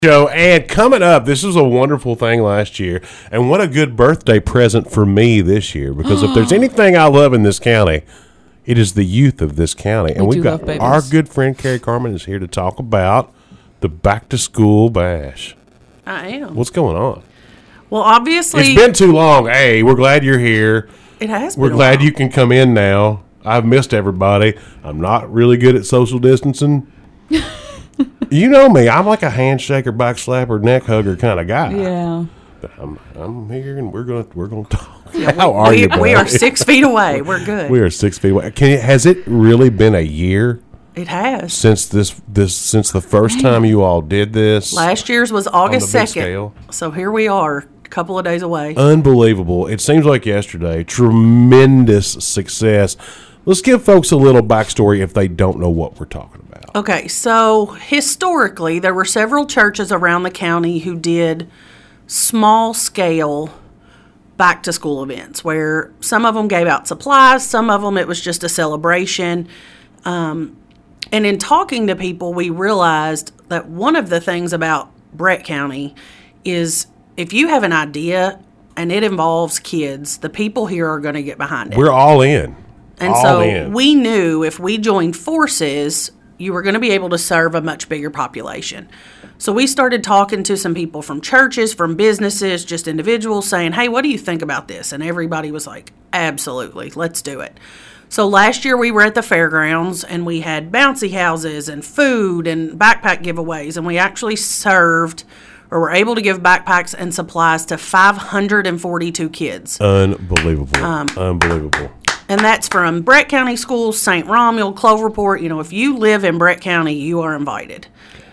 Show. And coming up, this was a wonderful thing last year, and what a good birthday present for me this year, because if there's anything I love in this county, it is the youth of this county. And we've got our good friend Carrie Carmen is here to talk about the back to school bash. I am. What's going on? Well, obviously, it's been too long. Hey, we're glad you're here. It has been. We're glad you can come in now. I've missed everybody. I'm not really good at social distancing. You know me. I'm like a handshaker, back slapper, neck hugger kind of guy. Yeah. I'm here, and we're gonna talk. Yeah, How are you? We are 6 feet away. We're good. We are 6 feet away. Has it really been a year? It has. Since since the first time you all did this. Last year's was August 2nd. So here we are, a couple of days away. Unbelievable. It seems like yesterday. Tremendous success. Let's give folks a little backstory if they don't know what we're talking about. Okay, so historically, there were several churches around the county who did small-scale back-to-school events, where some of them gave out supplies, some of them it was just a celebration. And in talking to people, we realized that one of the things about Brett County is if you have an idea and it involves kids, the people here are going to get behind it. We're all in. And we knew if we joined forces, you were going to be able to serve a much bigger population. So we started talking to some people from churches, from businesses, just individuals saying, hey, what do you think about this? And everybody was like, absolutely, let's do it. So last year we were at the fairgrounds and we had bouncy houses and food and backpack giveaways. And we actually served or were able to give backpacks and supplies to 542 kids. Unbelievable. Unbelievable. And that's from Brett County Schools, St. Romuald, Cloverport. You know, if you live in Brett County, you are invited.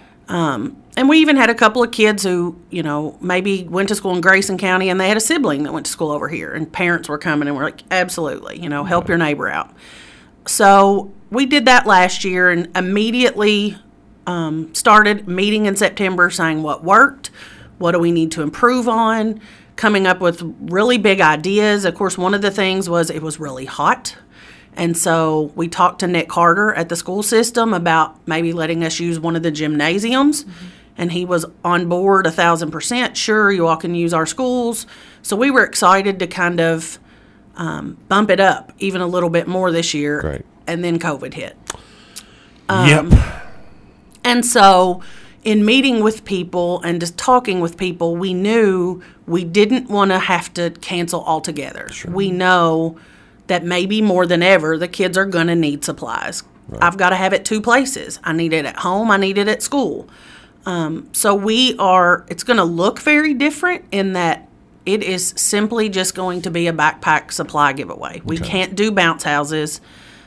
And we even had a couple of kids who, you know, maybe went to school in Grayson County and they had a sibling that went to school over here. And parents were coming and we're like, absolutely, you know, help your neighbor out. So we did that last year and immediately started meeting in September saying what worked, what do we need to improve on, coming up with really big ideas. Of course, one of the things was it was really hot. And so we talked to Nick Carter at the school system about maybe letting us use one of the gymnasiums. Mm-hmm. And he was on board 1,000%. Sure, you all can use our schools. So we were excited to kind of bump it up even a little bit more this year. Great. And then COVID hit. Yep. And so in meeting with people and just talking with people, we knew we didn't want to have to cancel altogether. Sure. We know that maybe more than ever, the kids are going to need supplies. Right. I've got to have it two places. I need it at home. I need it at school. So it's going to look very different in that it is simply just going to be a backpack supply giveaway. We can't do bounce houses.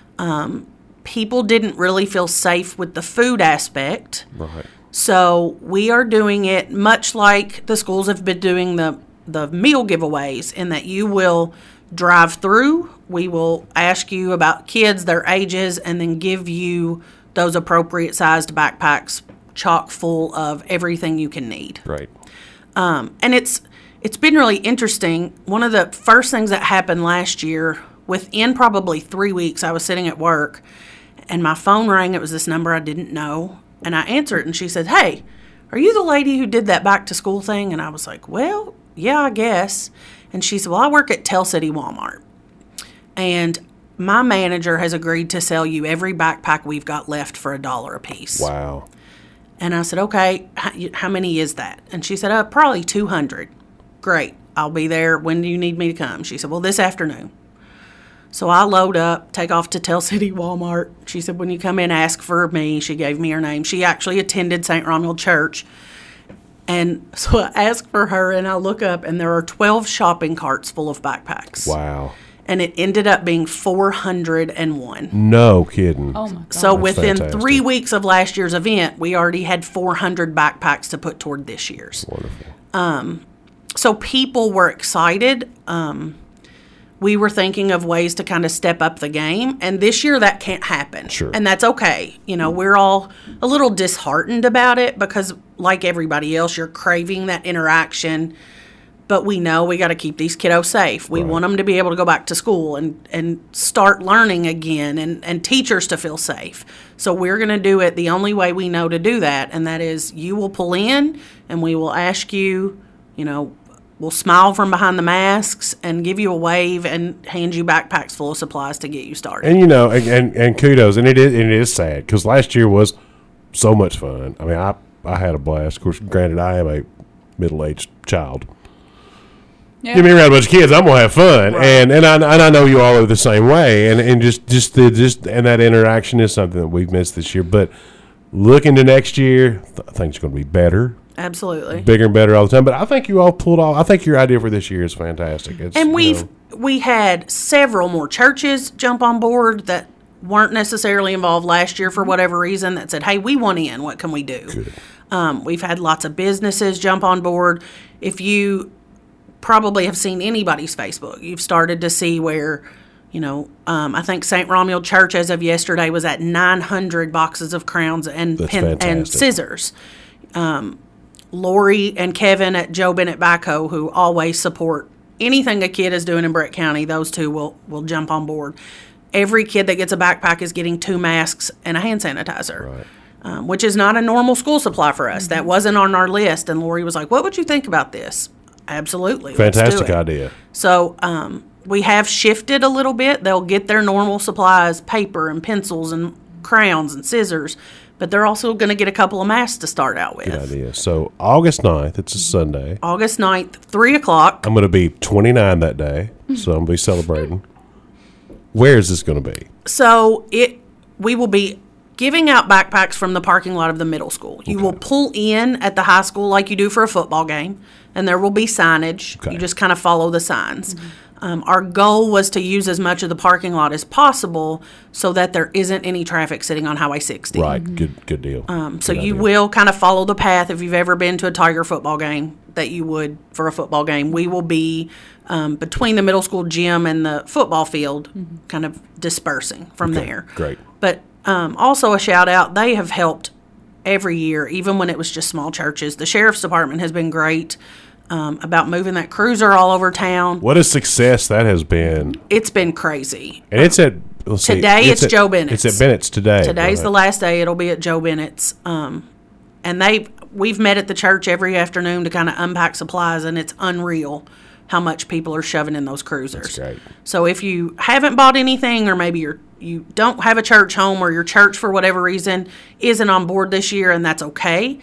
People didn't really feel safe with the food aspect. Right. So we are doing it much like the schools have been doing the meal giveaways, in that you will drive through. We will ask you about kids, their ages, and then give you those appropriate sized backpacks chock full of everything you can need. Right. And it's been really interesting. One of the first things that happened last year, within probably 3 weeks, I was sitting at work and my phone rang. It was this number I didn't know. And I answered and she said, hey, are you the lady who did that back to school thing? And I was like, well, yeah, I guess. And she said, well, I work at Tell City Walmart. And my manager has agreed to sell you every backpack we've got left for $1 a piece. Wow. And I said, okay, how many is that? And she said, probably 200. Great. I'll be there. When do you need me to come? She said, well, this afternoon. So I load up, take off to Tell City Walmart. She said, when you come in, ask for me. She gave me her name. She actually attended St. Romuald Church. And so I ask for her, and I look up, and there are 12 shopping carts full of backpacks. Wow. And it ended up being 401. No kidding. Oh, my God. So That's within fantastic. 3 weeks of last year's event, we already had 400 backpacks to put toward this year's. Wonderful. So people were excited. We were thinking of ways to kind of step up the game. And this year that can't happen. Sure. And that's okay. You know, we're all a little disheartened about it because, like everybody else, you're craving that interaction. but we know we got to keep these kiddos safe. We want them to be able to go back to school and start learning again, and teachers to feel safe. So we're going to do it the only way we know to do that, and that is you will pull in and we will ask you, we'll smile from behind the masks and give you a wave and hand you backpacks full of supplies to get you started. And, and kudos. And it is sad because last year was so much fun. I mean, I had a blast. Of course, granted, I am a middle-aged child. Yeah. Give me around a bunch of kids, I'm gonna have fun, right. and I know you all are the same way, and just that interaction is something that we've missed this year. But looking to next year, I think it's going to be better, absolutely, bigger and better all the time. But I think you all pulled off. I think your idea for this year is fantastic. And we had several more churches jump on board that weren't necessarily involved last year for whatever reason that said, "Hey, we want in. What can we do?" Good. We've had lots of businesses jump on board. If you probably have seen anybody's Facebook, you've started to see where, I think St. Romuald Church as of yesterday was at 900 boxes of crowns and scissors. Lori and Kevin at Joe Bennett Backhoe, who always support anything a kid is doing in Brett County, those two will jump on board. Every kid that gets a backpack is getting 2 masks and a hand sanitizer. Right. Which is not a normal school supply for us. Mm-hmm. That wasn't on our list. And Lori was like, "What would you think about this?" Absolutely. Fantastic idea. So we have shifted a little bit. They'll get their normal supplies, paper and pencils and crayons and scissors, but they're also going to get a couple of masks to start out with. Good idea. So August 9th, it's a Sunday. August 9th, 3 o'clock. I'm going to be 29 that day, so I'm going to be celebrating. Where is this going to be? So we will be giving out backpacks from the parking lot of the middle school. You will pull in at the high school like you do for a football game, and there will be signage. Okay. You just kind of follow the signs. Mm-hmm. Our goal was to use as much of the parking lot as possible so that there isn't any traffic sitting on Highway 60. Right. Mm-hmm. Good deal. So you will kind of follow the path if you've ever been to a Tiger football game that you would for a football game. We will be between the middle school gym and the football field, kind of dispersing from there. Great. But also a shout out, they have helped every year, even when it was just small churches. The Sheriff's Department has been great about moving that cruiser all over town. What a success that has been. It's been crazy. And it's at, it's Joe Bennett's. It's at Bennett's today. Today's the last day. It'll be at Joe Bennett's. And we've met at the church every afternoon to kind of unpack supplies, and it's unreal how much people are shoving in those cruisers. That's great. So if you haven't bought anything, or maybe you don't have a church home, or your church for whatever reason isn't on board this year, and that's okay,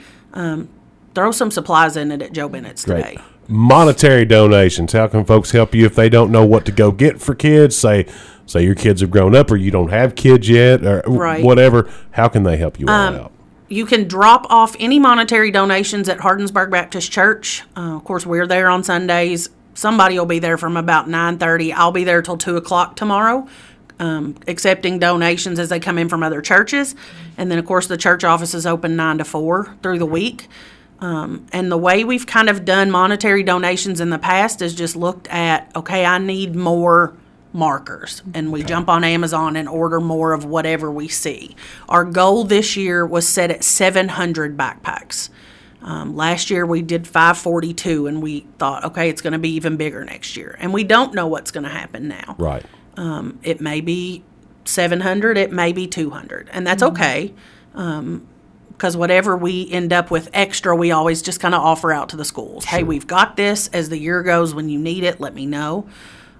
throw some supplies in it at Joe Bennett's today. Monetary donations. How can folks help you if they don't know what to go get for kids? Say your kids have grown up, or you don't have kids yet, or whatever. How can they help you all out? You can drop off any monetary donations at Hardinsburg Baptist Church. Of course, we're there on Sundays. Somebody will be there from about 9:30. I'll be there till 2 o'clock tomorrow, accepting donations as they come in from other churches. And then, of course, the church office is open 9 to 4 through the week. And the way we've kind of done monetary donations in the past is just looked at, okay, I need more markers, and we jump on Amazon and order more of whatever we see. Our goal this year was set at 700 backpacks. Last year we did 542, and we thought, okay, it's going to be even bigger next year. And we don't know what's going to happen now. Right. It may be 700, it may be 200, and that's okay. Because whatever we end up with extra, we always just kind of offer out to the schools. Sure. Hey, we've got this. As the year goes, when you need it, let me know.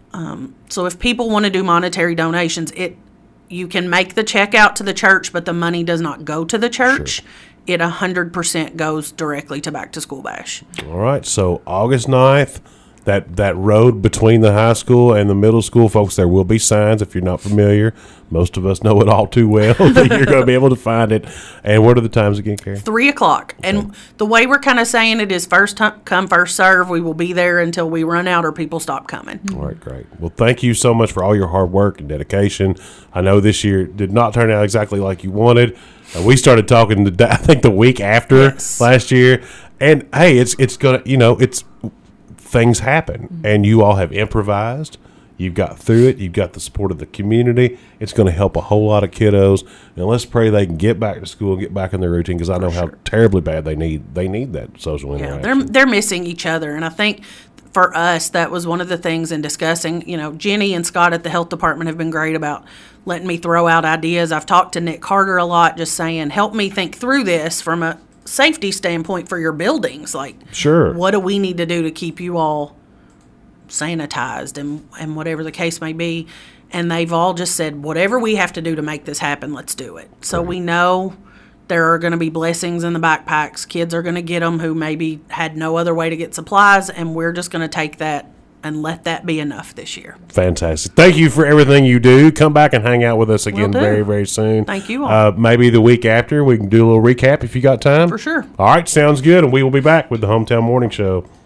So if people want to do monetary donations, you can make the check out to the church, but the money does not go to the church. Sure. It 100% goes directly to Back to School Bash. All right. So August 9th, that road between the high school and the middle school, folks, there will be signs. If you're not familiar, most of us know it all too well. You're going to be able to find it. And what are the times again, Carrie? 3 o'clock. Okay. And the way we're kind of saying it is first come, first serve. We will be there until we run out or people stop coming. All right, great. Well, thank you so much for all your hard work and dedication. I know this year did not turn out exactly like you wanted. We started talking, I think, the week after last year. And, hey, it's going to, things happen, and you all have improvised. You've got through it. You've got the support of the community. It's going to help a whole lot of kiddos. And let's pray they can get back to school and get back in their routine, because I know how terribly bad they need that social interaction. Yeah, they're missing each other. And I think for us, that was one of the things in discussing. Jenny and Scott at the health department have been great about letting me throw out ideas. I've talked to Nick Carter a lot, just saying, help me think through this from a safety standpoint for your buildings. Like, sure, what do we need to do to keep you all sanitized and whatever the case may be. And they've all just said, whatever we have to do to make this happen, let's do it. So we know there are going to be blessings in the backpacks. Kids are going to get them who maybe had no other way to get supplies, and we're just going to take that and let that be enough this year. Fantastic. Thank you for everything you do. Come back and hang out with us again very, very soon. Thank you all. Maybe the week after we can do a little recap if you got time. For sure. All right, sounds good, and we will be back with the Hometown Morning Show.